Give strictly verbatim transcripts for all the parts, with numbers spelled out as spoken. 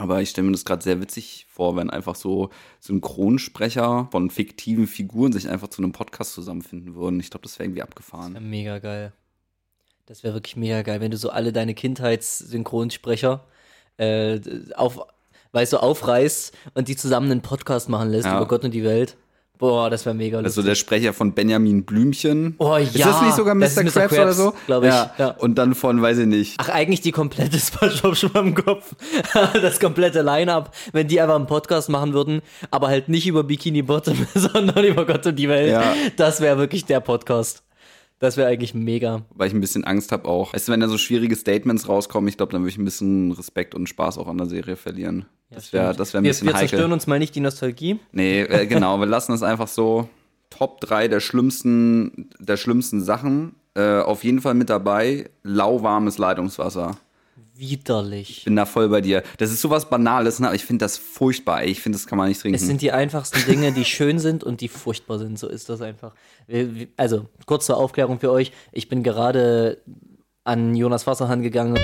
Aber ich stelle mir das gerade sehr witzig vor, wenn einfach so Synchronsprecher von fiktiven Figuren sich einfach zu einem Podcast zusammenfinden würden. Ich glaube, das wäre irgendwie abgefahren. Das wäre mega geil. Das wäre wirklich mega geil, wenn du so alle deine Kindheitssynchronsprecher äh, auf, weißt du, aufreißt und die zusammen einen Podcast machen lässt Ja. über Gott und die Welt. Boah, das wäre mega lustig. Also der Sprecher von Benjamin Blümchen. Oh ja. Ist das nicht sogar das Mister ist Mister Krabs oder Krabs, so? glaube ich. Ja. Ja. Und dann von, weiß ich nicht. Ach, eigentlich die komplette SpongeBob schon mal im Kopf. Das komplette Line-Up, wenn die einfach einen Podcast machen würden, aber halt nicht über Bikini Bottom, sondern über Gott und die Welt. Ja. Das wäre wirklich der Podcast. Das wäre eigentlich mega. Weil ich ein bisschen Angst habe auch. Weißt du, wenn da so schwierige Statements rauskommen, ich glaube, dann würde ich ein bisschen Respekt und Spaß auch an der Serie verlieren. Ja, das wäre das wär ein wir, bisschen wir heikel. zerstören uns mal nicht die Nostalgie. Nee, äh, genau, wir lassen es einfach so. Top drei der schlimmsten, der schlimmsten Sachen. Äh, auf jeden Fall mit dabei, lauwarmes Leitungswasser. Widerlich. Bin da voll bei dir. Das ist sowas Banales, ne? Aber ich finde das furchtbar, ey. Ich finde, das kann man nicht trinken. Es sind die einfachsten Dinge, die schön sind und die furchtbar sind. So ist das einfach. Also, kurz zur Aufklärung für euch. Ich bin gerade an Jonas Wasserhahn gegangen.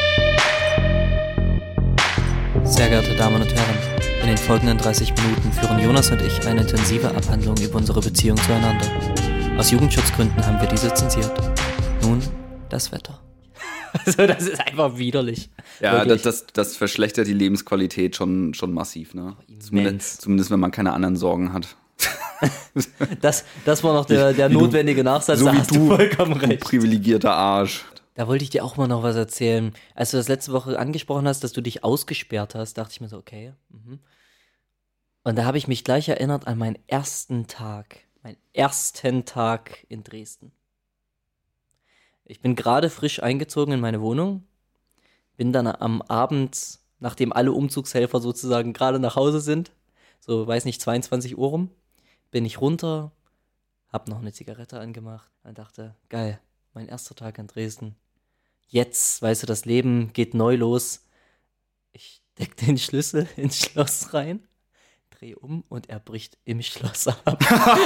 Sehr geehrte Damen und Herren, in den folgenden dreißig Minuten führen Jonas und ich eine intensive Abhandlung über unsere Beziehung zueinander. Aus Jugendschutzgründen haben wir diese zensiert. Nun das Wetter. Also das ist einfach widerlich. Ja, das, Wirklich. das, das verschlechtert die Lebensqualität schon, schon massiv, ne? Immens. Zumindest, zumindest wenn man keine anderen Sorgen hat. Das, das war noch der, der Wie du- notwendige Nachsatz, so da wie hast du, du vollkommen du recht. privilegierter Arsch. Da wollte ich dir auch mal noch was erzählen. Als du das letzte Woche angesprochen hast, dass du dich ausgesperrt hast, dachte ich mir so, okay. Mhm. Und da habe ich mich gleich erinnert an meinen ersten Tag. Meinen ersten Tag in Dresden. Ich bin gerade frisch eingezogen in meine Wohnung. Bin dann am Abend, nachdem alle Umzugshelfer sozusagen gerade nach Hause sind, so, weiß nicht, zweiundzwanzig Uhr rum, bin ich runter, hab noch eine Zigarette angemacht und dachte, geil, mein erster Tag in Dresden. Jetzt, weißt du, das Leben geht neu los. Ich steck den Schlüssel ins Schloss rein, dreh um und er bricht im Schloss ab.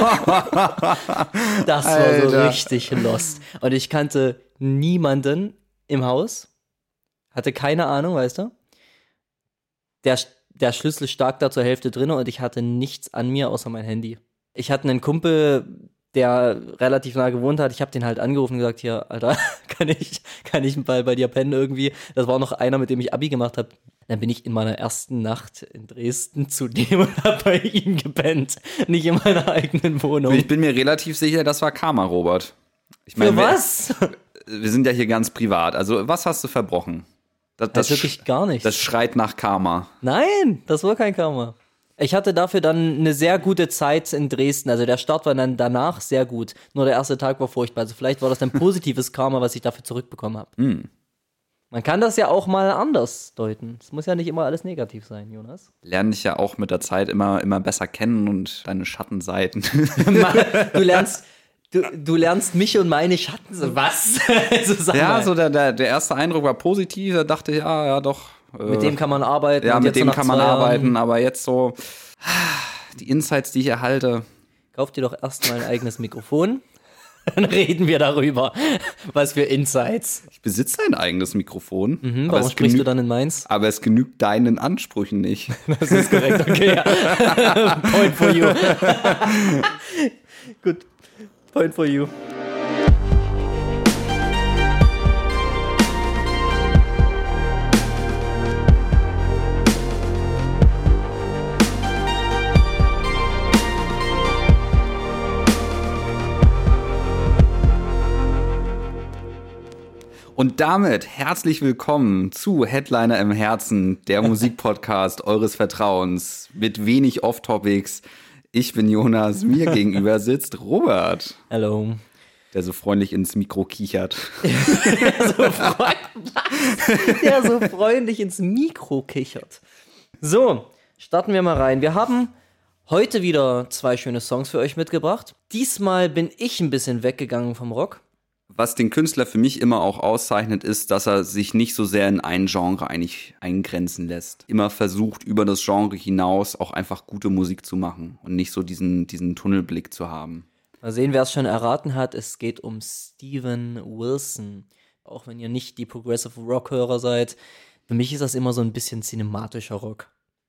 Das war so Alter. richtig lost. Und ich kannte niemanden im Haus, hatte keine Ahnung, weißt du. Der, der Schlüssel stak da zur Hälfte drin und ich hatte nichts an mir außer mein Handy. Ich hatte einen Kumpel, der relativ nah gewohnt hat. Ich habe den halt angerufen und gesagt, hier, Alter, kann ich, kann ich bei, bei dir pennen irgendwie? Das war noch einer, mit dem ich Abi gemacht habe. Dann bin ich in meiner ersten Nacht in Dresden zu dem und habe bei ihm gepennt. Nicht in meiner eigenen Wohnung. Ich bin mir relativ sicher, das war Karma, Robert. Ich Für wir- was? Wir sind ja hier ganz privat. Also, was hast du verbrochen? Das, Das das, wirklich gar nichts. das schreit nach Karma. Nein, das war kein Karma. Ich hatte dafür dann eine sehr gute Zeit in Dresden. Also der Start war dann danach sehr gut. Nur der erste Tag war furchtbar. Also vielleicht war das ein positives Karma, was ich dafür zurückbekommen habe. Hm. Man kann das ja auch mal anders deuten. Es muss ja nicht immer alles negativ sein, Jonas. Lerne dich ja auch mit der Zeit immer, immer besser kennen und deine Schattenseiten. Du lernst, du, du lernst mich und meine Schatten. Was? Also sag Ja, mal. so der, der, der erste Eindruck war positiv. Da dachte ich, ja, ja, doch. äh, Mit dem kann man arbeiten. Ja, und mit jetzt so dem nach kann man zwei Jahren, arbeiten. Aber jetzt so, die Insights, die ich erhalte. Kauf dir doch erstmal ein eigenes Mikrofon. Dann reden wir darüber. Was für Insights. Ich besitze ein eigenes Mikrofon. Hm, aber, warum es sprichst du genügt, dann in Mainz? aber es genügt deinen Ansprüchen nicht. Das ist korrekt, okay. Ja. Point for you. Gut. Point for you. Und damit herzlich willkommen zu Headliner im Herzen, der Musikpodcast eures Vertrauens mit wenig Off-Topics. Ich bin Jonas, mir gegenüber sitzt Robert, Hello. der so freundlich ins Mikro kichert. So freund- Was? Der so freundlich ins Mikro kichert. So, starten wir mal rein. Wir haben heute wieder zwei schöne Songs für euch mitgebracht. Diesmal bin ich ein bisschen weggegangen vom Rock. Was den Künstler für mich immer auch auszeichnet, ist, dass er sich nicht so sehr in ein Genre eigentlich eingrenzen lässt. Immer versucht, über das Genre hinaus auch einfach gute Musik zu machen und nicht so diesen, diesen Tunnelblick zu haben. Mal sehen, wer es schon erraten hat. Es geht um Steven Wilson. Auch wenn ihr nicht die Progressive Rock-Hörer seid, Für mich ist das immer so ein bisschen cinematischer Rock.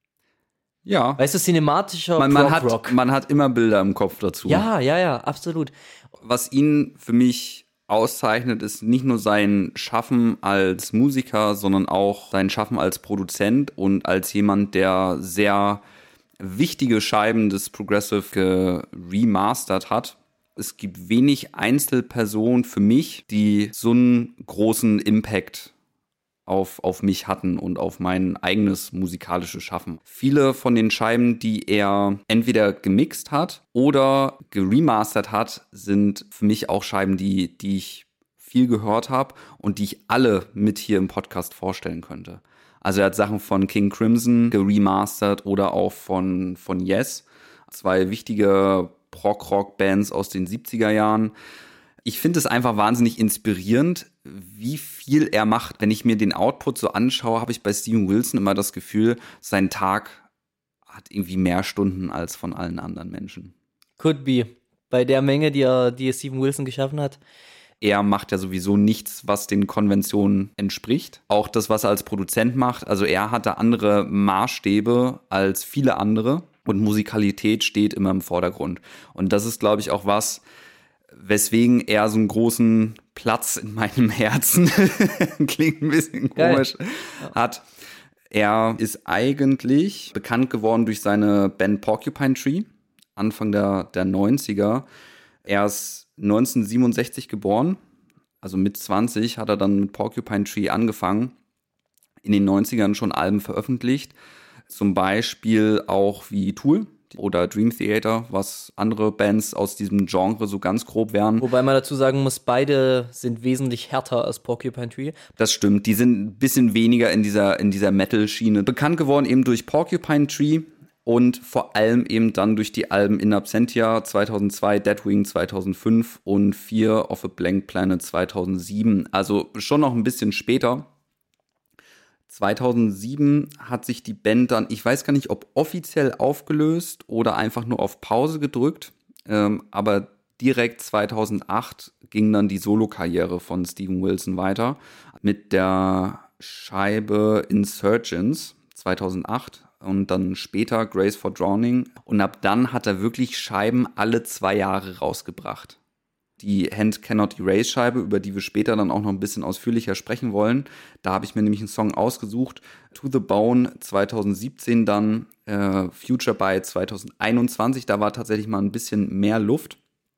Ja. Weißt du, cinematischer man, man Prog-Rock. hat, man hat immer Bilder im Kopf dazu. Ja, ja, ja, absolut. Was ihn für mich auszeichnet, ist nicht nur sein Schaffen als Musiker, sondern auch sein Schaffen als Produzent und als jemand, der sehr wichtige Scheiben des Progressive geremastert hat. Es gibt wenig Einzelpersonen für mich, die so einen großen Impact auf, auf mich hatten und auf mein eigenes musikalisches Schaffen. Viele von den Scheiben, die er entweder gemixt hat oder geremastert hat, sind für mich auch Scheiben, die, die ich viel gehört habe und die ich alle mit hier im Podcast vorstellen könnte. Also er hat Sachen von King Crimson geremastert oder auch von, von Yes, zwei wichtige Prog-Rock-Bands aus den siebziger Jahren. Ich finde es einfach wahnsinnig inspirierend, wie viel er macht. Wenn ich mir den Output so anschaue, habe ich bei Steven Wilson immer das Gefühl, sein Tag hat irgendwie mehr Stunden als von allen anderen Menschen. Could be. Bei der Menge, die er, die Steven Wilson geschaffen hat. Er macht ja sowieso nichts, was den Konventionen entspricht. Auch das, was er als Produzent macht. Also er hatte andere Maßstäbe als viele andere. Und Musikalität steht immer im Vordergrund. Und das ist, glaube ich, auch was, weswegen er so einen großen Platz in meinem Herzen, klingt ein bisschen komisch, Geil. hat. Er ist eigentlich bekannt geworden durch seine Band Porcupine Tree, Anfang der, der neunziger. Er ist neunzehnhundertsiebenundsechzig geboren, also mit zwanzig hat er dann mit Porcupine Tree angefangen, in den neunzigern schon Alben veröffentlicht, zum Beispiel auch wie Tool oder Dream Theater, was andere Bands aus diesem Genre so ganz grob wären. Wobei man dazu sagen muss, beide sind wesentlich härter als Porcupine Tree. Das stimmt, die sind ein bisschen weniger in dieser, in dieser Metal-Schiene. Bekannt geworden eben durch Porcupine Tree und vor allem eben dann durch die Alben In Absentia zweitausendzwei, Deadwing zweitausendfünf und Fear of a Blank Planet zweitausendsieben. Also schon noch ein bisschen später. zweitausendsieben hat sich die Band dann, ich weiß gar nicht, ob offiziell aufgelöst oder einfach nur auf Pause gedrückt, ähm, aber direkt zweitausendacht ging dann die Solokarriere von Steven Wilson weiter mit der Scheibe Insurgents zweitausendacht und dann später Grace for Drowning. Und ab dann hat er wirklich Scheiben alle zwei Jahre rausgebracht. Die Hand Cannot Erase Scheibe, über die wir später dann auch noch ein bisschen ausführlicher sprechen wollen. Da habe ich mir nämlich einen Song ausgesucht. To the Bone zweitausendsiebzehn dann, äh, Future by zweitausendeinundzwanzig. Da war tatsächlich mal ein bisschen mehr Luft.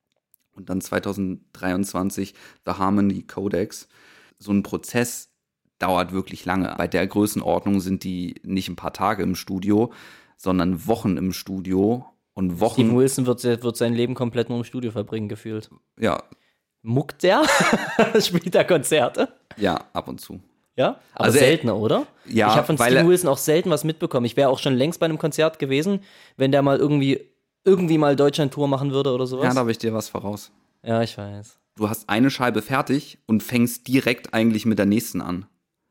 Und dann zweitausenddreiundzwanzig The Harmony Codex. So ein Prozess dauert wirklich lange. Bei der Größenordnung sind die nicht ein paar Tage im Studio, sondern Wochen im Studio. Und Wochen. Steven Wilson wird, wird sein Leben komplett nur im Studio verbringen, gefühlt. Ja. Muckt der? Spielt er Konzerte? Ja, ab und zu. Ja? Aber also seltener, oder? Ja. Ich habe von Steven Wilson auch selten was mitbekommen. Ich wäre auch schon längst bei einem Konzert gewesen, wenn der mal irgendwie, irgendwie mal Deutschland-Tour machen würde oder sowas. Ja, da habe ich dir was voraus. Ja, ich weiß. Du hast eine Scheibe fertig und fängst direkt eigentlich mit der nächsten an.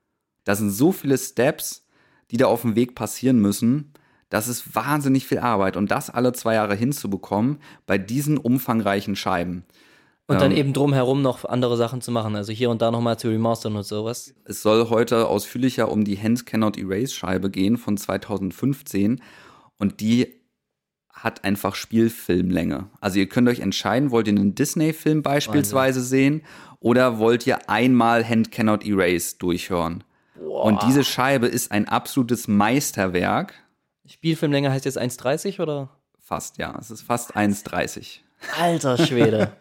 Da sind so viele Steps, die da auf dem Weg passieren müssen. Das ist wahnsinnig viel Arbeit. Und das alle zwei Jahre hinzubekommen bei diesen umfangreichen Scheiben. Und dann ähm, eben drumherum noch andere Sachen zu machen. Also hier und da nochmal zu remastern und sowas. Es soll heute ausführlicher um die Hand Cannot Erase Scheibe gehen von zweitausendfünfzehn. Und die hat einfach Spielfilmlänge. Also ihr könnt euch entscheiden, wollt ihr einen Disney-Film beispielsweise Wahnsinn. sehen oder wollt ihr einmal Hand Cannot Erase durchhören. Boah. Und diese Scheibe ist ein absolutes Meisterwerk. Spielfilmlänge heißt jetzt eins dreißig oder? Fast, ja. Es ist fast eins dreißig. Alter Schwede.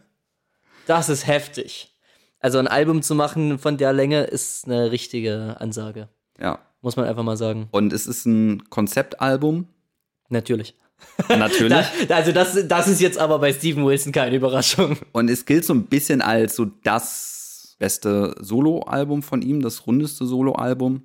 Das ist heftig. Also ein Album zu machen von der Länge ist eine richtige Ansage. Ja. Muss man einfach mal sagen. Und es ist ein Konzeptalbum. Natürlich. Natürlich. da, also das, das ist jetzt aber bei Steven Wilson keine Überraschung. Und es gilt so ein bisschen als so das beste Soloalbum von ihm, das rundeste Soloalbum.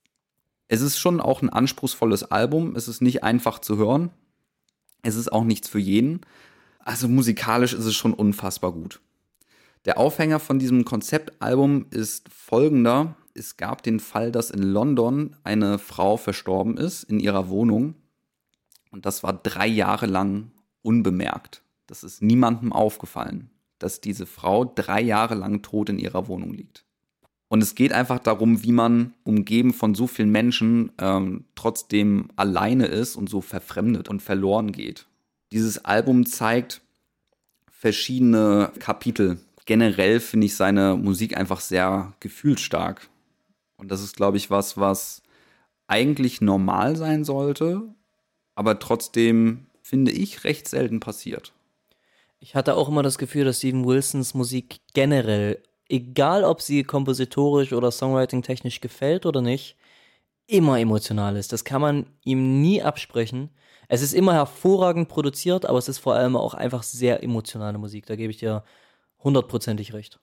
Es ist schon auch ein anspruchsvolles Album. Es ist nicht einfach zu hören. Es ist auch nichts für jeden. Also musikalisch ist es schon unfassbar gut. Der Aufhänger von diesem Konzeptalbum ist folgender. Es gab den Fall, dass in London eine Frau verstorben ist in ihrer Wohnung. Und das war drei Jahre lang unbemerkt. Das ist niemandem aufgefallen, dass diese Frau drei Jahre lang tot in ihrer Wohnung liegt. Und es geht einfach darum, wie man umgeben von so vielen Menschen ähm, trotzdem alleine ist und so verfremdet und verloren geht. Dieses Album zeigt verschiedene Kapitel. Generell finde ich seine Musik einfach sehr gefühlsstark. Und das ist, glaube ich, was, was eigentlich normal sein sollte, aber trotzdem, finde ich, recht selten passiert. Ich hatte auch immer das Gefühl, dass Steven Wilsons Musik generell, egal ob sie kompositorisch oder songwriting-technisch gefällt oder nicht, immer emotional ist. Das kann man ihm nie absprechen. Es ist immer hervorragend produziert, aber es ist vor allem auch einfach sehr emotionale Musik. Da gebe ich dir hundertprozentig recht.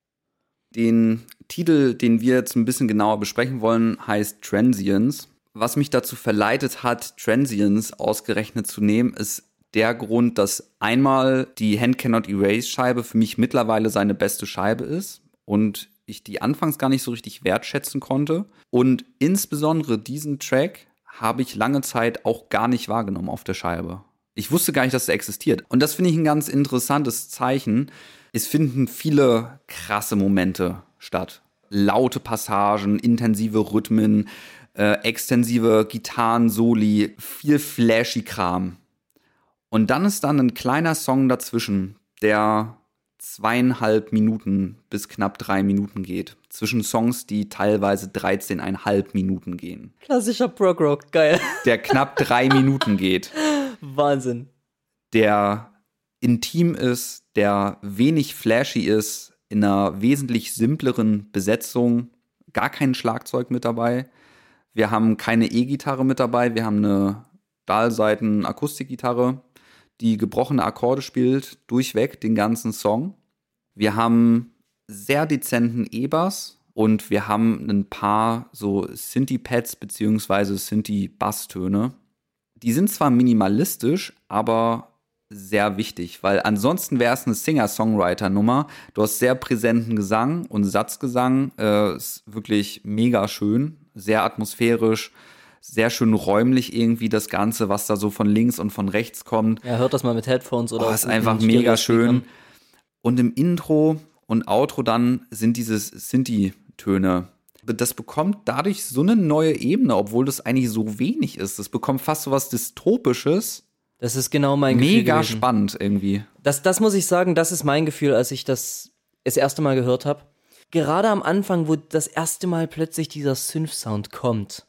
Den Titel, den wir jetzt ein bisschen genauer besprechen wollen, heißt Transience. Was mich dazu verleitet hat, Transience ausgerechnet zu nehmen, ist der Grund, dass einmal die Hand Cannot Erase Scheibe für mich mittlerweile seine beste Scheibe ist und ich die anfangs gar nicht so richtig wertschätzen konnte. Und insbesondere diesen Track habe ich lange Zeit auch gar nicht wahrgenommen auf der Scheibe. Ich wusste gar nicht, dass er existiert. Und das finde ich ein ganz interessantes Zeichen. Es finden viele krasse Momente statt. Laute Passagen, intensive Rhythmen, äh, extensive Gitarren-Soli, viel flashy Kram. Und dann ist dann ein kleiner Song dazwischen, der zweieinhalb Minuten bis knapp drei Minuten geht. Zwischen Songs, die teilweise dreizehneinhalb Minuten gehen. Klassischer Prog-Rock, geil. Der knapp drei Minuten geht. Wahnsinn. Der intim ist, der wenig flashy ist, in einer wesentlich simpleren Besetzung. Gar kein Schlagzeug mit dabei. Wir haben keine E-Gitarre mit dabei. Wir haben eine Stahlseiten-Akustikgitarre, die gebrochene Akkorde spielt, durchweg den ganzen Song. Wir haben sehr dezenten E-Bass und wir haben ein paar so Synthie-Pads bzw. Synthie-Basstöne. Die sind zwar minimalistisch, aber sehr wichtig, weil ansonsten wäre es eine Singer-Songwriter-Nummer. Du hast sehr präsenten Gesang und Satzgesang, äh, ist wirklich mega schön, sehr atmosphärisch, sehr schön räumlich irgendwie das Ganze, was da so von links und von rechts kommt. Ja, hört das mal mit Headphones oder. Oh, ist einfach mega schön. Und im Intro und Outro dann sind diese Synthie-Töne. Das bekommt dadurch so eine neue Ebene, obwohl das eigentlich so wenig ist. Das bekommt fast so was Dystopisches. Das ist genau mein Gefühl Mega gewesen. spannend irgendwie. Das, das muss ich sagen, das ist mein Gefühl, als ich das das erste Mal gehört habe. Gerade am Anfang, wo das erste Mal plötzlich dieser Synth-Sound kommt,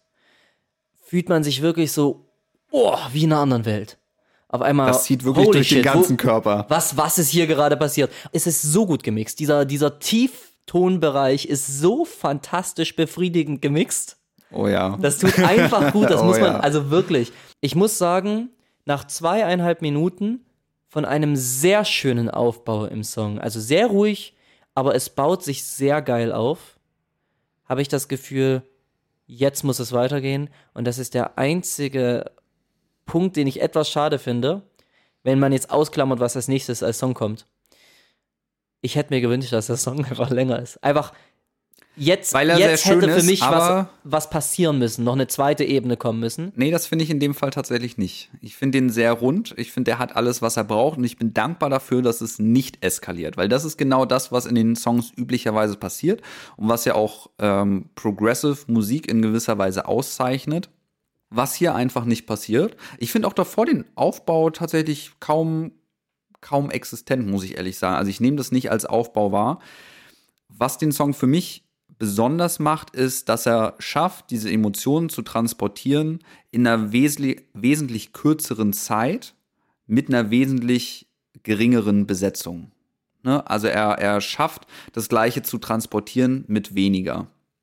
fühlt man sich wirklich so, oh, wie in einer anderen Welt. Auf einmal, das zieht wirklich durch shit, den ganzen wo, Körper. Was, was ist hier gerade passiert? Es ist so gut gemixt. Dieser, dieser Tieftonbereich ist so fantastisch befriedigend gemixt. Oh ja. Das tut einfach gut, das oh muss man, ja. also wirklich. Ich muss sagen, nach zweieinhalb Minuten von einem sehr schönen Aufbau im Song, also sehr ruhig, aber es baut sich sehr geil auf, habe ich das Gefühl, jetzt muss es weitergehen. Und das ist der einzige Punkt, den ich etwas schade finde, wenn man jetzt ausklammert, was als nächstes als Song kommt. Ich hätte mir gewünscht, dass der Song einfach länger ist. Einfach jetzt, Weil er jetzt sehr schön hätte für ist, mich was, aber was passieren müssen, noch eine zweite Ebene kommen müssen. Nee, das finde ich in dem Fall tatsächlich nicht. Ich finde den sehr rund. Ich finde, der hat alles, was er braucht. Und ich bin dankbar dafür, dass es nicht eskaliert. Weil das ist genau das, was in den Songs üblicherweise passiert. Und was ja auch ähm, Progressive Musik in gewisser Weise auszeichnet. Was hier einfach nicht passiert. Ich finde auch davor den Aufbau tatsächlich kaum, kaum existent, muss ich ehrlich sagen. Also ich nehme das nicht als Aufbau wahr. Was den Song für mich besonders macht, ist, dass er schafft, diese Emotionen zu transportieren in einer wesentlich, wesentlich kürzeren Zeit mit einer wesentlich geringeren Besetzung. Ne? Also er, er schafft, das Gleiche zu transportieren mit weniger.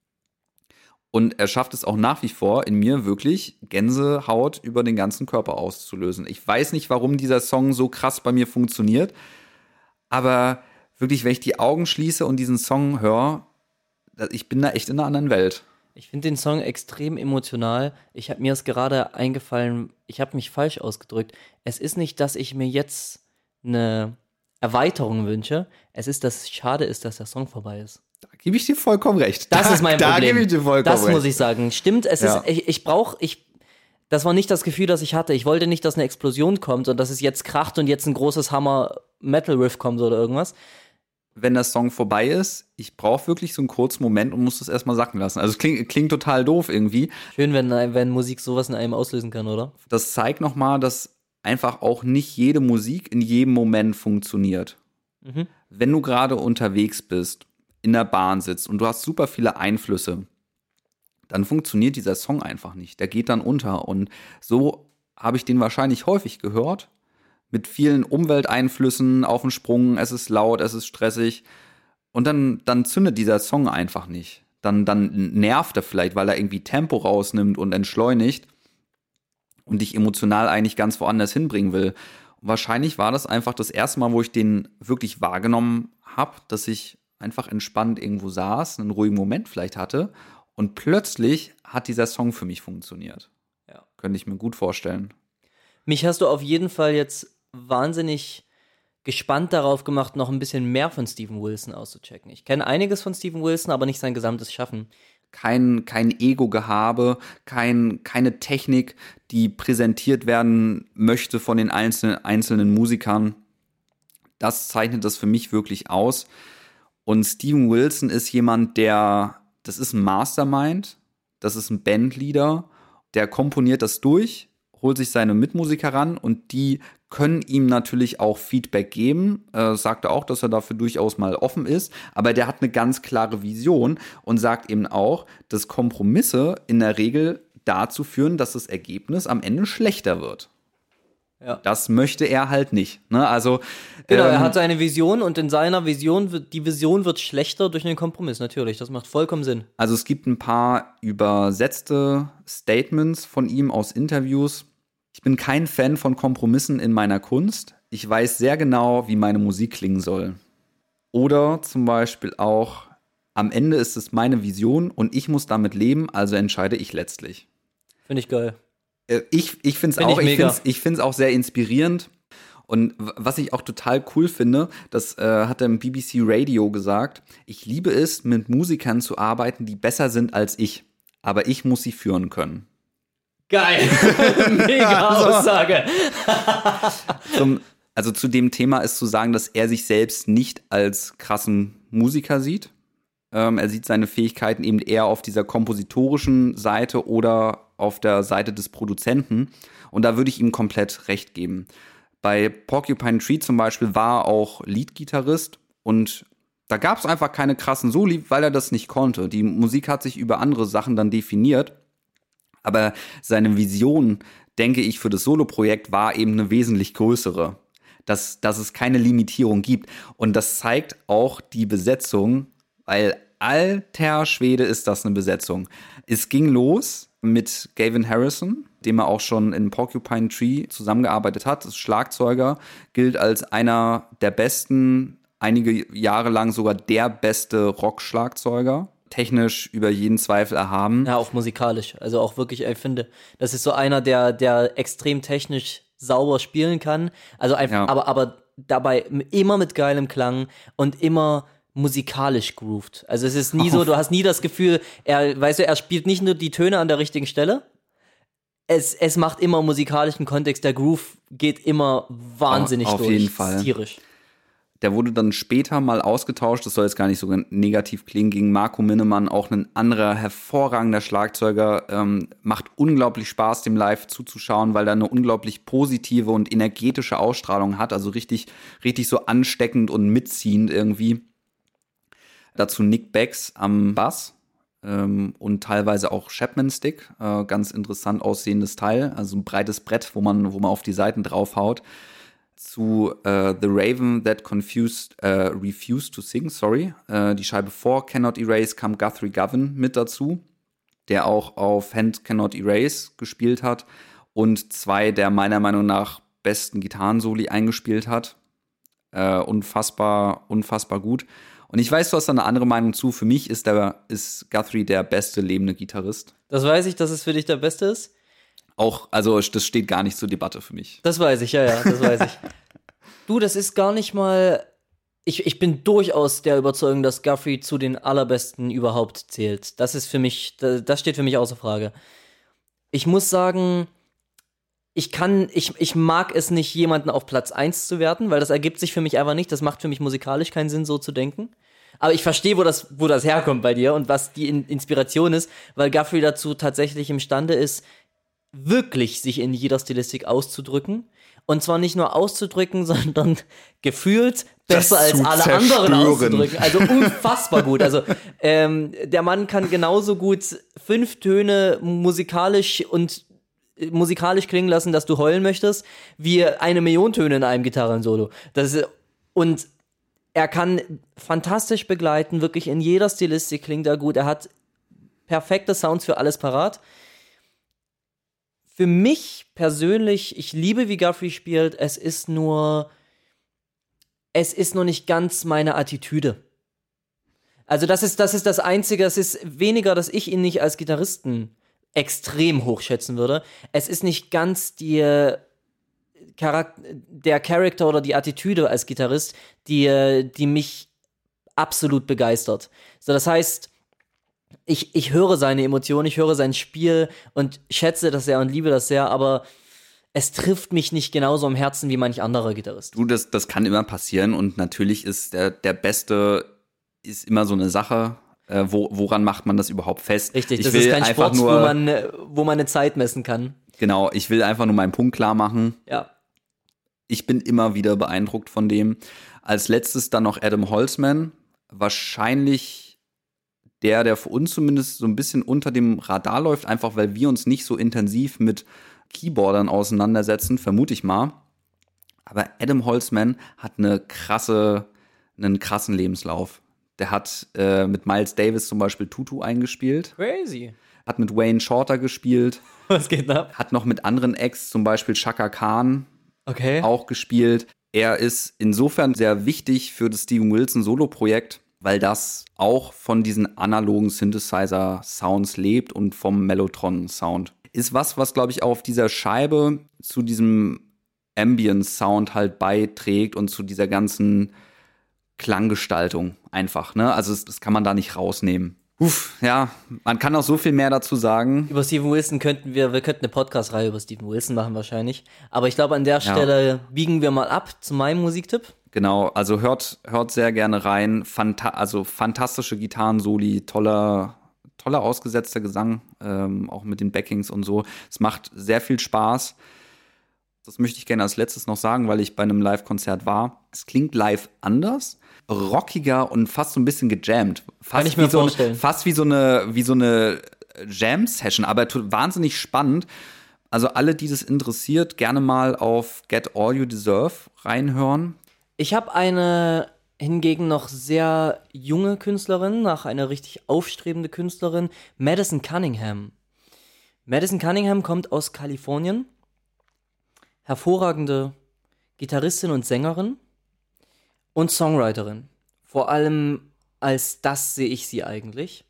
Und er schafft es auch nach wie vor in mir wirklich Gänsehaut über den ganzen Körper auszulösen. Ich weiß nicht, warum dieser Song so krass bei mir funktioniert, aber wirklich, wenn ich die Augen schließe und diesen Song höre, ich bin da echt in einer anderen Welt. Ich finde den Song extrem emotional. Ich habe mir es gerade eingefallen, ich habe mich falsch ausgedrückt. Es ist nicht, dass ich mir jetzt eine Erweiterung wünsche. Es ist, dass es schade ist, dass der Song vorbei ist. Da gebe ich dir vollkommen recht. Das da, ist mein da Problem. Da gebe ich dir vollkommen das recht. muss ich sagen. Stimmt, es ja. ist, ich, ich brauche, ich, das war nicht das Gefühl, das ich hatte. Ich wollte nicht, dass eine Explosion kommt und dass es jetzt kracht und jetzt ein großes Hammer-Metal-Riff kommt oder irgendwas. wenn der Song vorbei ist, ich brauche wirklich so einen kurzen Moment und muss das erstmal sacken lassen. Also es klingt, klingt total doof irgendwie. Schön, wenn, wenn Musik sowas in einem auslösen kann, oder? Das zeigt nochmal, dass einfach auch nicht jede Musik in jedem Moment funktioniert. Mhm. Wenn du gerade unterwegs bist, in der Bahn sitzt und du hast super viele Einflüsse, dann funktioniert dieser Song einfach nicht. Der geht dann unter. Und so habe ich den wahrscheinlich häufig gehört. Mit vielen Umwelteinflüssen auf den Sprung. Es ist laut, es ist stressig. Und dann, dann zündet dieser Song einfach nicht. Dann, dann nervt er vielleicht, weil er irgendwie Tempo rausnimmt und entschleunigt. Und dich emotional eigentlich ganz woanders hinbringen will. Und wahrscheinlich war das einfach das erste Mal, wo ich den wirklich wahrgenommen habe, dass ich einfach entspannt irgendwo saß, einen ruhigen Moment vielleicht hatte. Und plötzlich hat dieser Song für mich funktioniert. Ja. Könnte ich mir gut vorstellen. Mich hast du auf jeden Fall jetzt wahnsinnig gespannt darauf gemacht, noch ein bisschen mehr von Steven Wilson auszuchecken. Ich kenne einiges von Steven Wilson, aber nicht sein gesamtes Schaffen. Kein, kein Ego-Gehabe, kein, keine Technik, die präsentiert werden möchte von den einzelnen, einzelnen Musikern. Das zeichnet das für mich wirklich aus. Und Steven Wilson ist jemand, der Das ist ein Mastermind, das ist ein Bandleader, der komponiert das durch, holt sich seine Mitmusiker ran und die können ihm natürlich auch Feedback geben. Äh, sagt er auch, dass er dafür durchaus mal offen ist, aber der hat eine ganz klare Vision und sagt eben auch, dass Kompromisse in der Regel dazu führen, dass das Ergebnis am Ende schlechter wird. Ja. Das möchte er halt nicht. Ne? Also, genau, ähm, er hat seine Vision und in seiner Vision wird die Vision wird schlechter durch einen Kompromiss, natürlich. Das macht vollkommen Sinn. Also es gibt ein paar übersetzte Statements von ihm aus Interviews. Ich bin kein Fan von Kompromissen in meiner Kunst. Ich weiß sehr genau, wie meine Musik klingen soll. Oder zum Beispiel auch, am Ende ist es meine Vision und ich muss damit leben, also entscheide ich letztlich. Finde ich geil. Ich, ich finde es Find auch, ich ich mega. find's, ich find's auch sehr inspirierend. Und w- was ich auch total cool finde, das äh, hat er im B B C Radio gesagt, ich liebe es, mit Musikern zu arbeiten, die besser sind als ich. Aber ich muss sie führen können. Geil. Mega Aussage. Zum, also zu dem Thema ist zu sagen, dass er sich selbst nicht als krassen Musiker sieht. Ähm, er sieht seine Fähigkeiten eben eher auf dieser kompositorischen Seite oder auf der Seite des Produzenten. Und da würde ich ihm komplett recht geben. Bei Porcupine Tree zum Beispiel war er auch Leadgitarrist und da gab es einfach keine krassen Soli, weil er das nicht konnte. Die Musik hat sich über andere Sachen dann definiert. Aber seine Vision, denke ich, für das Soloprojekt war eben eine wesentlich größere. Dass, dass es keine Limitierung gibt. Und das zeigt auch die Besetzung, weil alter Schwede ist das eine Besetzung. Es ging los mit Gavin Harrison, dem er auch schon in Porcupine Tree zusammengearbeitet hat. Das Schlagzeuger, gilt als einer der besten, einige Jahre lang sogar der beste Rock-Schlagzeuger. Technisch über jeden Zweifel erhaben. Ja, auch musikalisch. Also auch wirklich, ich finde, das ist so einer, der, der extrem technisch sauber spielen kann. Also einfach, Ja. aber, aber dabei immer mit geilem Klang und immer musikalisch grooved. Also es ist nie so, du hast nie das Gefühl, er, weißt du, er spielt nicht nur die Töne an der richtigen Stelle. Es, es macht immer musikalischen Kontext. Der Groove geht immer wahnsinnig Auf durch. jeden Fall. Tierisch. Der wurde dann später mal ausgetauscht, das soll jetzt gar nicht so negativ klingen, gegen Marco Minnemann, auch ein anderer hervorragender Schlagzeuger. Ähm, macht unglaublich Spaß, dem live zuzuschauen, weil er eine unglaublich positive und energetische Ausstrahlung hat, also richtig, richtig so ansteckend und mitziehend irgendwie. Dazu Nick Becks am Bass ähm, und teilweise auch Chapman Stick, äh, ganz interessant aussehendes Teil, also ein breites Brett, wo man, wo man auf die Saiten draufhaut. Zu äh, The Raven That Confused, äh, Refused to Sing, sorry. Äh, die Scheibe vor Cannot Erase kam Guthrie Govan mit dazu, der auch auf Hand Cannot Erase gespielt hat und zwei der meiner Meinung nach besten Gitarrensoli eingespielt hat. Äh, unfassbar, unfassbar gut. Und ich weiß, du hast da eine andere Meinung zu. Für mich ist, der, ist Guthrie der beste lebende Gitarrist. Das weiß ich, dass es für dich der Beste ist. Auch, also das steht gar nicht zur Debatte für mich. Das weiß ich, ja, ja, das weiß ich. Du, das ist gar nicht mal. Ich, ich bin durchaus der Überzeugung, dass Guthrie zu den allerbesten überhaupt zählt. Das ist für mich, das steht für mich außer Frage. Ich muss sagen, ich kann, ich, ich mag es nicht, jemanden auf Platz eins zu werten, weil das ergibt sich für mich einfach nicht. Das macht für mich musikalisch keinen Sinn, so zu denken. Aber ich verstehe, wo das, wo das herkommt bei dir und was die In- Inspiration ist, weil Guthrie dazu tatsächlich imstande ist, wirklich sich in jeder Stilistik auszudrücken. Und zwar nicht nur auszudrücken, sondern gefühlt besser Das als zu alle zerstören. anderen auszudrücken. Also unfassbar gut. Also ähm, der Mann kann genauso gut fünf Töne musikalisch und äh, musikalisch klingen lassen, dass du heulen möchtest, wie eine Million Töne in einem Gitarrensolo. Das ist, und er kann fantastisch begleiten, wirklich in jeder Stilistik klingt er gut. Er hat perfekte Sounds für alles parat. Für mich persönlich, ich liebe, wie Guthrie spielt, es ist nur, es ist nur nicht ganz meine Attitüde. Also das ist, das ist das Einzige, es ist weniger, dass ich ihn nicht als Gitarristen extrem hochschätzen würde. Es ist nicht ganz die Charak- der Charakter oder die Attitüde als Gitarrist, die, die mich absolut begeistert. So, das heißt, Ich, ich höre seine Emotionen, ich höre sein Spiel und schätze das sehr und liebe das sehr, aber es trifft mich nicht genauso am Herzen wie manch anderer Gitarrist. Du, das, das kann immer passieren und natürlich ist der, der Beste ist immer so eine Sache. Äh, wo, woran macht man das überhaupt fest? Richtig, ich das will ist kein einfach Sport, nur, wo man, wo man eine Zeit messen kann. Genau, ich will einfach nur meinen Punkt klar machen. Ja. Ich bin immer wieder beeindruckt von dem. Als letztes dann noch Adam Holzman. Wahrscheinlich der, der für uns zumindest so ein bisschen unter dem Radar läuft, einfach weil wir uns nicht so intensiv mit Keyboardern auseinandersetzen, vermute ich mal. Aber Adam Holzman hat eine krasse, einen krassen Lebenslauf. Der hat äh, mit Miles Davis zum Beispiel Tutu eingespielt. Crazy. Hat mit Wayne Shorter gespielt. Was geht da? Hat noch mit anderen Acts, zum Beispiel Chaka Khan, Okay. auch gespielt. Er ist insofern sehr wichtig für das Steven Wilson Solo-Projekt, weil das auch von diesen analogen Synthesizer-Sounds lebt und vom Mellotron-Sound. Ist was, was, glaube ich, auch auf dieser Scheibe zu diesem Ambient-Sound halt beiträgt und zu dieser ganzen Klanggestaltung einfach, ne? Also das, das kann man da nicht rausnehmen. Uff, ja, man kann auch so viel mehr dazu sagen. Über Steven Wilson könnten wir, wir könnten eine Podcast-Reihe über Steven Wilson machen wahrscheinlich. Aber ich glaube, an der Stelle biegen wir mal ab zu meinem Musiktipp. Genau, also hört, hört sehr gerne rein. Fanta- also fantastische Gitarrensoli, toller, toller ausgesetzter Gesang, ähm, auch mit den Backings und so. Es macht sehr viel Spaß. Das möchte ich gerne als letztes noch sagen, weil ich bei einem Live-Konzert war. Es klingt live anders, rockiger und fast so ein bisschen gejammt. Fast Kann ich mir wie so vorstellen. Eine, fast wie so eine, wie so eine Jam-Session, aber tu- wahnsinnig spannend. Also alle, die das interessiert, gerne mal auf Get All You Deserve reinhören. Ich habe eine hingegen noch sehr junge Künstlerin, nach einer richtig aufstrebende Künstlerin, Madison Cunningham. Madison Cunningham kommt aus Kalifornien. Hervorragende Gitarristin und Sängerin und Songwriterin. Vor allem als das sehe ich sie eigentlich.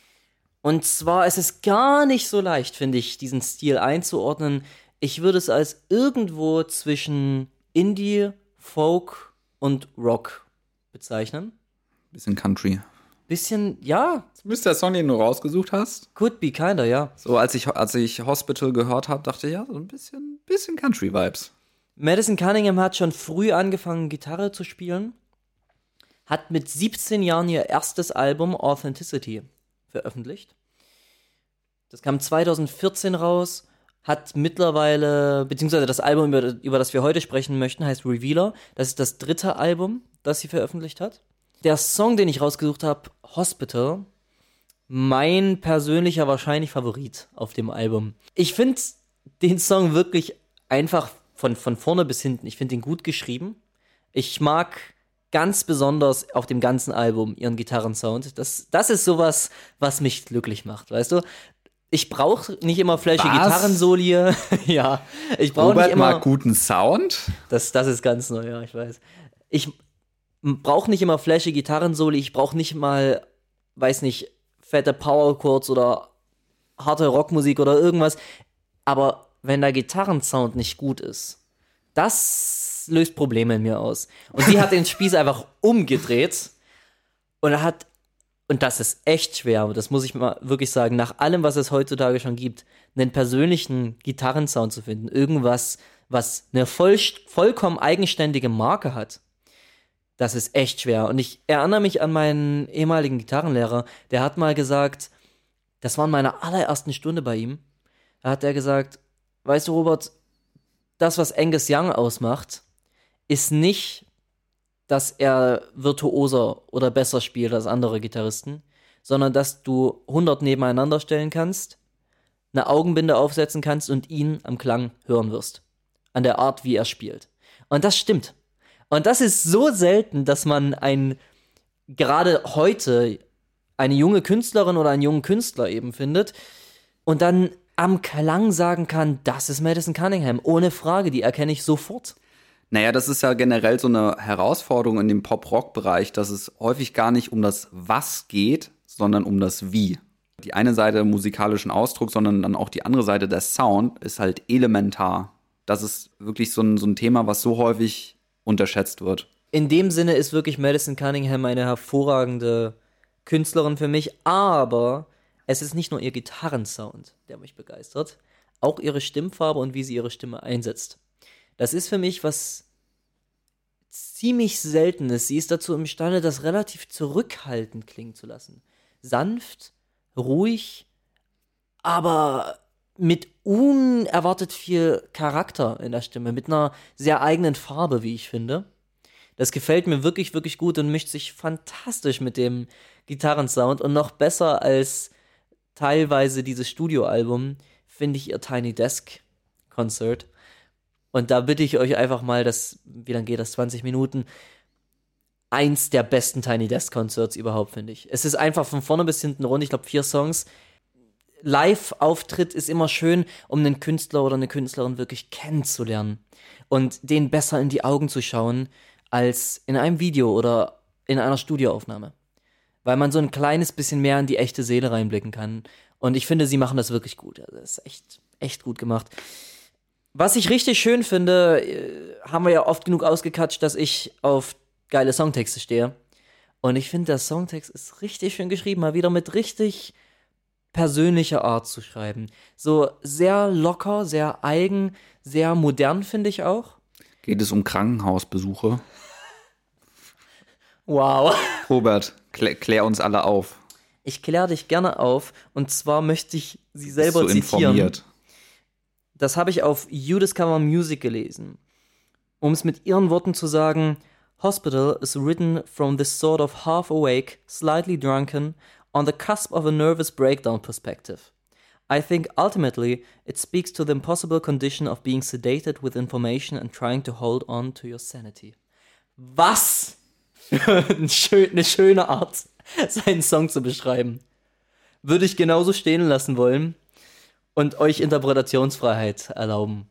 Und zwar ist es gar nicht so leicht, finde ich, diesen Stil einzuordnen. Ich würde es als irgendwo zwischen Indie, Folk und Rock bezeichnen. Bisschen Country. Bisschen, ja, Das müsste der Song, den du rausgesucht hast. could be kinda, ja. So, als ich, als ich Hospital gehört habe, dachte ich, ja, so ein bisschen, bisschen Country-Vibes. Madison Cunningham hat schon früh angefangen, Gitarre zu spielen. Hat mit siebzehn Jahren ihr erstes Album Authenticity veröffentlicht. Das kam zweitausendvierzehn raus, hat mittlerweile, beziehungsweise das Album, über, über das wir heute sprechen möchten, heißt Revealer. Das ist das dritte Album, das sie veröffentlicht hat. Der Song, den ich rausgesucht habe, Hospital, mein persönlicher wahrscheinlich Favorit auf dem Album. Ich finde den Song wirklich einfach von, von vorne bis hinten. Ich finde ihn gut geschrieben. Ich mag ganz besonders auf dem ganzen Album ihren Gitarrensound. Das, das ist sowas, was mich glücklich macht, weißt du? Ich brauche nicht immer flashy Was? Gitarrensoli. Ja, ich brauche Robert nicht immer. mag guten Sound. Das, das ist ganz neu, ja, ich weiß. Ich brauche nicht immer flashy Gitarrensoli. Ich brauche nicht mal, weiß nicht, fette Power Chords oder harte Rockmusik oder irgendwas. Aber wenn der Gitarrensound nicht gut ist, das löst Probleme in mir aus. Und sie hat den Spieß einfach umgedreht und er hat, und das ist echt schwer, das muss ich mal wirklich sagen, nach allem, was es heutzutage schon gibt, einen persönlichen Gitarrensound zu finden, irgendwas, was eine voll, vollkommen eigenständige Marke hat, das ist echt schwer. Und ich erinnere mich an meinen ehemaligen Gitarrenlehrer, der hat mal gesagt, das war in meiner allerersten Stunde bei ihm, da hat er gesagt, weißt du, Robert, das, was Angus Young ausmacht, ist nicht, dass er virtuoser oder besser spielt als andere Gitarristen, sondern dass du hundert nebeneinander stellen kannst, eine Augenbinde aufsetzen kannst und ihn am Klang hören wirst. An der Art, wie er spielt. Und das stimmt. Und das ist so selten, dass man ein, gerade heute, eine junge Künstlerin oder einen jungen Künstler eben findet und dann am Klang sagen kann, das ist Madison Cunningham. Ohne Frage, die erkenne ich sofort. Naja, das ist ja generell so eine Herausforderung in dem Pop-Rock-Bereich, dass es häufig gar nicht um das Was geht, sondern um das Wie. Die eine Seite musikalischen Ausdruck, sondern dann auch die andere Seite, der Sound, ist halt elementar. Das ist wirklich so ein, so ein Thema, was so häufig unterschätzt wird. In dem Sinne ist wirklich Madison Cunningham eine hervorragende Künstlerin für mich, aber es ist nicht nur ihr Gitarrensound, der mich begeistert, auch ihre Stimmfarbe und wie sie ihre Stimme einsetzt. Das ist für mich was ziemlich Seltenes. Sie ist dazu imstande, das relativ zurückhaltend klingen zu lassen. Sanft, ruhig, aber mit unerwartet viel Charakter in der Stimme, mit einer sehr eigenen Farbe, wie ich finde. Das gefällt mir wirklich, wirklich gut und mischt sich fantastisch mit dem Gitarrensound. Und noch besser als teilweise dieses Studioalbum finde ich ihr Tiny Desk Concert. Und da bitte ich euch einfach mal, das, wie lange geht das, zwanzig Minuten, eins der besten Tiny Desk Concerts überhaupt, finde ich. Es ist einfach von vorne bis hinten rund, ich glaube vier Songs. Live-Auftritt ist immer schön, um einen Künstler oder eine Künstlerin wirklich kennenzulernen und denen besser in die Augen zu schauen, als in einem Video oder in einer Studioaufnahme. Weil man so ein kleines bisschen mehr in die echte Seele reinblicken kann. Und ich finde, sie machen das wirklich gut. Also das ist echt, echt gut gemacht. Was ich richtig schön finde, haben wir ja oft genug ausgekatscht, dass ich auf geile Songtexte stehe. Und ich finde, der Songtext ist richtig schön geschrieben, mal wieder mit richtig persönlicher Art zu schreiben. So sehr locker, sehr eigen, sehr modern, finde ich auch. Geht es um Krankenhausbesuche? Wow. Robert, klär, klär uns alle auf. Ich kläre dich gerne auf. Und zwar möchte ich sie selber Bist du zitieren. Informiert? Das habe ich auf You Discover Music gelesen. Um es mit ihren Worten zu sagen, Hospital is written from this sort of half-awake, slightly drunken, on the cusp of a nervous breakdown perspective. I think ultimately it speaks to the impossible condition of being sedated with information and trying to hold on to your sanity. Was für eine schöne Art, seinen Song zu beschreiben. Würde ich genauso stehen lassen wollen und euch Interpretationsfreiheit erlauben.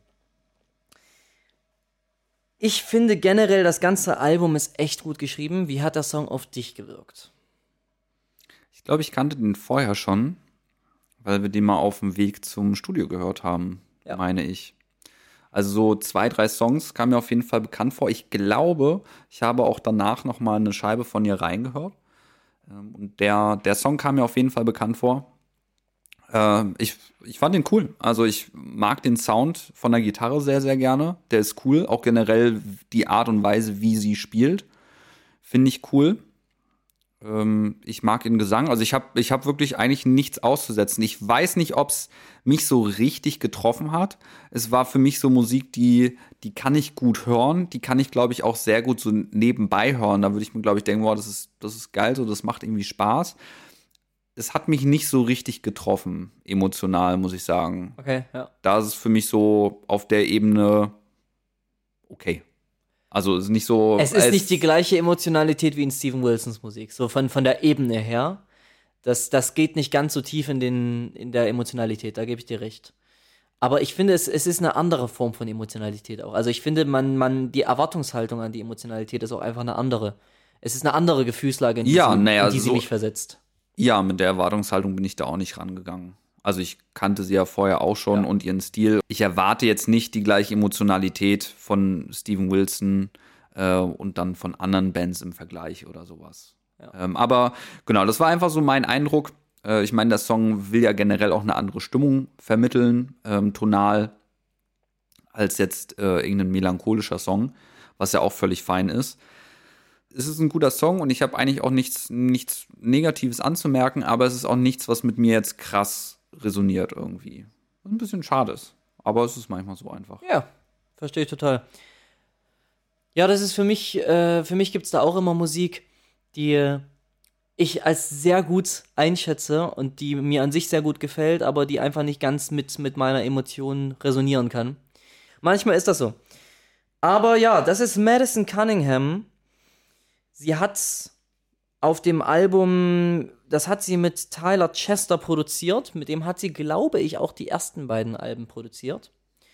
Ich finde generell, das ganze Album ist echt gut geschrieben. Wie hat der Song auf dich gewirkt? Ich glaube, ich kannte den vorher schon, weil wir den mal auf dem Weg zum Studio gehört haben, ja. meine ich. Also so zwei, drei Songs kamen mir auf jeden Fall bekannt vor. Ich glaube, ich habe auch danach noch mal eine Scheibe von ihr reingehört. Und der, der Song kam mir auf jeden Fall bekannt vor. Äh, ich, ich fand den cool. Also ich mag den Sound von der Gitarre sehr, sehr gerne. Der ist cool. Auch generell die Art und Weise, wie sie spielt, finde ich cool. Ähm, ich mag den Gesang. Also ich habe ich hab wirklich eigentlich nichts auszusetzen. Ich weiß nicht, ob es mich so richtig getroffen hat. Es war für mich so Musik, die, die kann ich gut hören. Die kann ich, glaube ich, auch sehr gut so nebenbei hören. Da würde ich mir, glaube ich, denken, wow, das ist, das ist geil, so, das macht irgendwie Spaß. Es hat mich nicht so richtig getroffen, emotional, muss ich sagen. Okay, ja. Da ist es für mich so auf der Ebene okay. Also es ist nicht so. Es ist nicht die gleiche Emotionalität wie in Steven Wilsons Musik. So von, von der Ebene her. Das, das geht nicht ganz so tief in, den, in der Emotionalität, da gebe ich dir recht. Aber ich finde, es, es ist eine andere Form von Emotionalität auch. Also ich finde, man, man, die Erwartungshaltung an die Emotionalität ist auch einfach eine andere. Es ist eine andere Gefühlslage, in die, ja, sie, naja, in die so, sie mich versetzt. Ja, mit der Erwartungshaltung bin ich da auch nicht rangegangen. Also ich kannte sie ja vorher auch schon ja. und ihren Stil. Ich erwarte jetzt nicht die gleiche Emotionalität von Steven Wilson äh, und dann von anderen Bands im Vergleich oder sowas. Ja. Ähm, aber genau, das war einfach so mein Eindruck. Äh, ich meine, der Song will ja generell auch eine andere Stimmung vermitteln, ähm, tonal, als jetzt äh, irgendein melancholischer Song, was ja auch völlig fein ist. Es ist ein guter Song und ich habe eigentlich auch nichts, nichts Negatives anzumerken, aber es ist auch nichts, was mit mir jetzt krass resoniert irgendwie. Was ein bisschen schade ist, aber es ist manchmal so einfach. Ja, verstehe ich total. Ja, das ist für mich, äh, für mich gibt es da auch immer Musik, die ich als sehr gut einschätze und die mir an sich sehr gut gefällt, aber die einfach nicht ganz mit, mit meiner Emotion resonieren kann. Manchmal ist das so. Aber ja, das ist Madison Cunningham. Sie hat auf dem Album, das hat sie mit Tyler Chester produziert. Mit dem hat sie, glaube ich, auch die ersten beiden Alben produziert.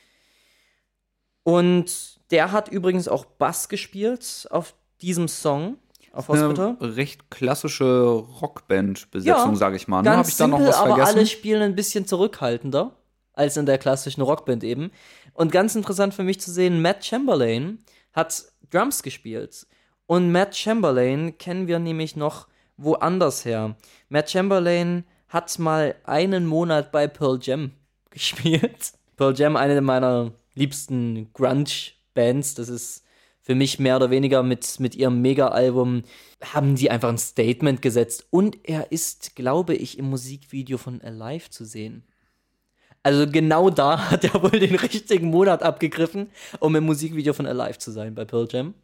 Und der hat übrigens auch Bass gespielt auf diesem Song, auf Hospital. Eine recht klassische Rockband-Besetzung, Ja, sage ich mal. Ganz Habe ich da noch simpel, was aber vergessen? alle spielen ein bisschen zurückhaltender als in der klassischen Rockband eben. Und ganz interessant für mich zu sehen, Matt Chamberlain hat Drums gespielt. Und Matt Chamberlain kennen wir nämlich noch woanders her. Matt Chamberlain hat mal einen Monat bei Pearl Jam gespielt. Pearl Jam, eine meiner liebsten Grunge-Bands. Das ist für mich mehr oder weniger mit, mit ihrem Mega-Album, haben die einfach ein Statement gesetzt. Und er ist, glaube ich, im Musikvideo von Alive zu sehen. Also genau da hat er wohl den richtigen Monat abgegriffen, um im Musikvideo von Alive zu sein bei Pearl Jam.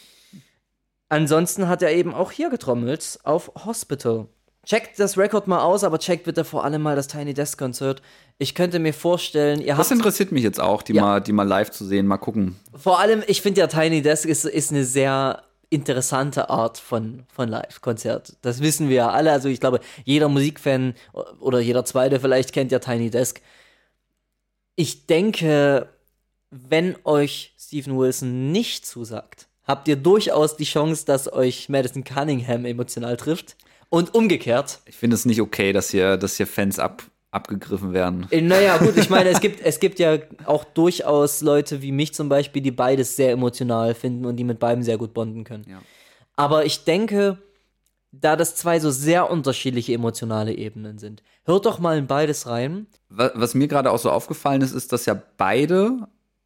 Ansonsten hat er eben auch hier getrommelt auf Hospital. Checkt das Record mal aus, aber checkt bitte vor allem mal das Tiny Desk Konzert. Ich könnte mir vorstellen, ihr habt... Das interessiert mich jetzt auch, die, Ja. mal, die mal live zu sehen, mal gucken. Vor allem, ich finde ja, Tiny Desk ist, ist eine sehr interessante Art von, von Live-Konzert. Das wissen wir ja alle. Also ich glaube, jeder Musikfan oder jeder Zweite vielleicht kennt ja Tiny Desk. Ich denke, wenn euch Steven Wilson nicht zusagt, habt ihr durchaus die Chance, dass euch Madison Cunningham emotional trifft. Und umgekehrt. Ich finde es nicht okay, dass hier, dass hier Fans ab, abgegriffen werden. Äh, Naja, gut, ich meine, es gibt, es gibt ja auch durchaus Leute wie mich zum Beispiel, die beides sehr emotional finden und die mit beidem sehr gut bonden können. Ja. Aber ich denke, da das zwei so sehr unterschiedliche emotionale Ebenen sind, hört doch mal in beides rein. Was, was mir gerade auch so aufgefallen ist, ist, dass ja beide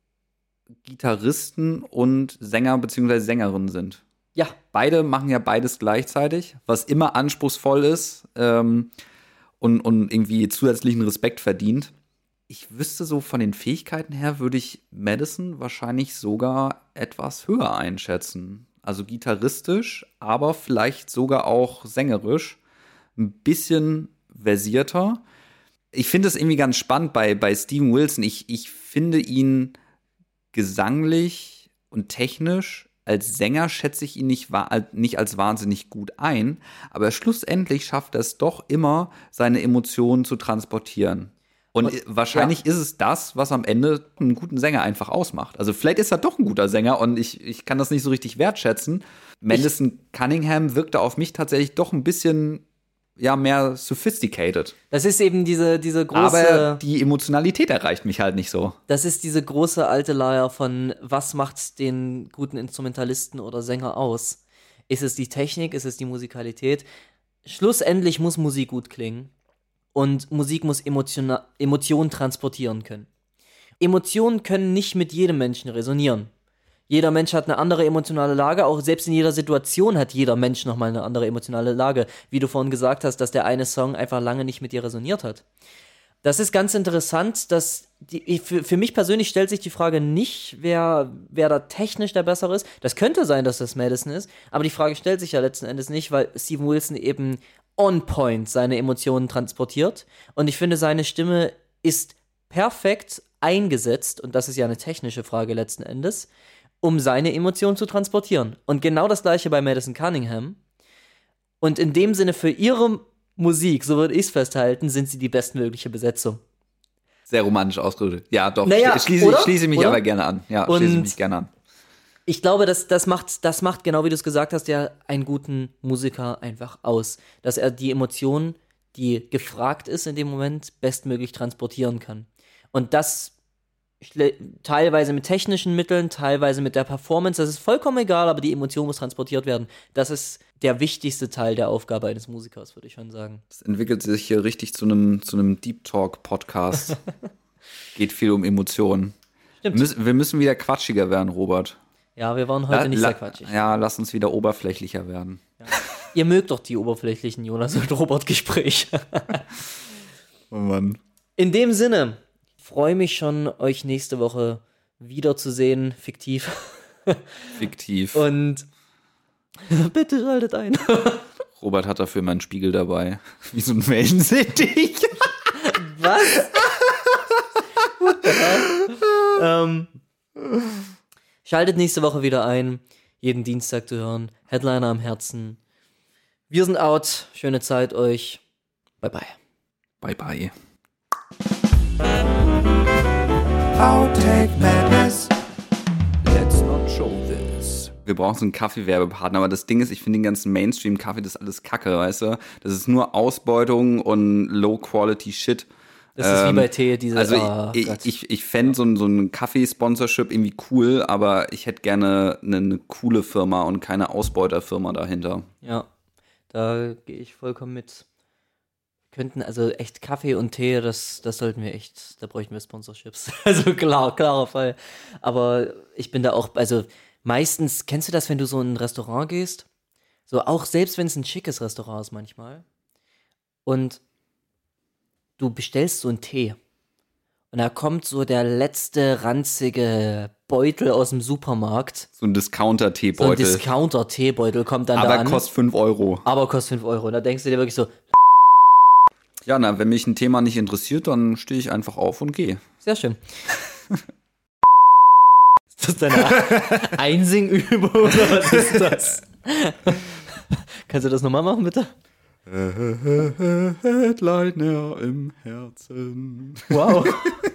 Gitarristen und Sänger bzw. Sängerinnen sind. Ja, Beide machen ja beides gleichzeitig, was immer anspruchsvoll ist ähm, und, und irgendwie zusätzlichen Respekt verdient. Ich wüsste so von den Fähigkeiten her, würde ich Madison wahrscheinlich sogar etwas höher einschätzen. Also gitarristisch, aber vielleicht sogar auch sängerisch. Ein bisschen versierter. Ich finde es irgendwie ganz spannend bei, bei Steven Wilson. Ich, ich finde ihn gesanglich und technisch, als Sänger schätze ich ihn nicht, nicht als wahnsinnig gut ein, aber schlussendlich schafft er es doch immer, seine Emotionen zu transportieren. Und, und wahrscheinlich ja. ist es das, was am Ende einen guten Sänger einfach ausmacht. Also vielleicht ist er doch ein guter Sänger und ich, ich kann das nicht so richtig wertschätzen. Madison Cunningham wirkte auf mich tatsächlich doch ein bisschen ja, mehr sophisticated. Das ist eben diese, diese große... Aber die Emotionalität erreicht mich halt nicht so. Das ist diese große alte Leier von, was macht den guten Instrumentalisten oder Sänger aus? Ist es die Technik? Ist es die Musikalität? Schlussendlich muss Musik gut klingen. Und Musik muss Emotion, Emotionen transportieren können. Emotionen können nicht mit jedem Menschen resonieren. Jeder Mensch hat eine andere emotionale Lage, auch selbst in jeder Situation hat jeder Mensch nochmal eine andere emotionale Lage. Wie du vorhin gesagt hast, dass der eine Song einfach lange nicht mit dir resoniert hat. Das ist ganz interessant, dass die, für, für mich persönlich stellt sich die Frage nicht, wer, wer da technisch der Bessere ist. Das könnte sein, dass das Madison ist, aber die Frage stellt sich ja letzten Endes nicht, weil Steven Wilson eben on point seine Emotionen transportiert. Und ich finde, seine Stimme ist perfekt eingesetzt, und das ist ja eine technische Frage letzten Endes, um seine Emotionen zu transportieren. Und genau das gleiche bei Madison Cunningham. Und in dem Sinne für ihre Musik, so würde ich es festhalten, sind sie die bestmögliche Besetzung. Sehr romantisch ausgedrückt. Ja, doch. Naja, ich schließe, oder? ich schließe mich Oder? aber gerne an. Ja, Und schließe mich gerne an. Ich glaube, das, das, macht, das macht, genau wie du es gesagt hast, ja einen guten Musiker einfach aus. Dass er die Emotion, die gefragt ist in dem Moment, bestmöglich transportieren kann. Und das schle- teilweise mit technischen Mitteln, teilweise mit der Performance. Das ist vollkommen egal, aber die Emotion muss transportiert werden. Das ist der wichtigste Teil der Aufgabe eines Musikers, würde ich schon sagen. Das entwickelt sich hier richtig zu einem zu einem Deep Talk Podcast. Geht viel um Emotionen. Stimmt. Wir müssen, wir müssen wieder quatschiger werden, Robert. Ja, wir waren heute La- nicht la- sehr quatschig. Ja, lass uns wieder oberflächlicher werden. Ihr mögt doch die oberflächlichen Jonas und Robert Gespräche. Oh Mann. In dem Sinne, freue mich schon, euch nächste Woche wiederzusehen, fiktiv. Fiktiv. Und bitte schaltet ein. Robert hat dafür meinen Spiegel dabei. Wie so ein Wellensittich. Was? ähm, schaltet nächste Woche wieder ein. Jeden Dienstag zu hören. Headliner am Herzen. Wir sind out. Schöne Zeit euch. Bye bye. Bye bye. Outtake Madness. Let's not show this. Wir brauchen so einen Kaffeewerbepartner, aber das Ding ist, ich finde den ganzen Mainstream-Kaffee, das ist alles Kacke, weißt du? Das ist nur Ausbeutung und Low-Quality-Shit. Das ist wie bei Tee, diese... Also oh, ich, Gott. ich, ich fände so ein, so ein Kaffee-Sponsorship irgendwie cool, aber ich hätte gerne eine, eine coole Firma und keine Ausbeuterfirma dahinter. Ja, da gehe ich vollkommen mit. Wir könnten also echt Kaffee und Tee, das, das sollten wir echt, da bräuchten wir Sponsorships. Also klar, klarer Fall. Aber ich bin da auch, also meistens, kennst du das, wenn du so in ein Restaurant gehst? So auch selbst wenn es ein schickes Restaurant ist manchmal. Und du bestellst so einen Tee. Und da kommt so der letzte ranzige Beutel aus dem Supermarkt. So ein So ein Discounter-Teebeutel. Discounter-Teebeutel kommt dann aber da an. kostet fünf Euro. Aber kostet fünf Euro. Und da denkst du dir wirklich so, Ja, na, wenn mich ein Thema nicht interessiert, dann stehe ich einfach auf und gehe. sehr schön. Ist das deine Einsingübung oder was ist das? Kannst du das nochmal machen, bitte? Headliner im Herzen. Wow.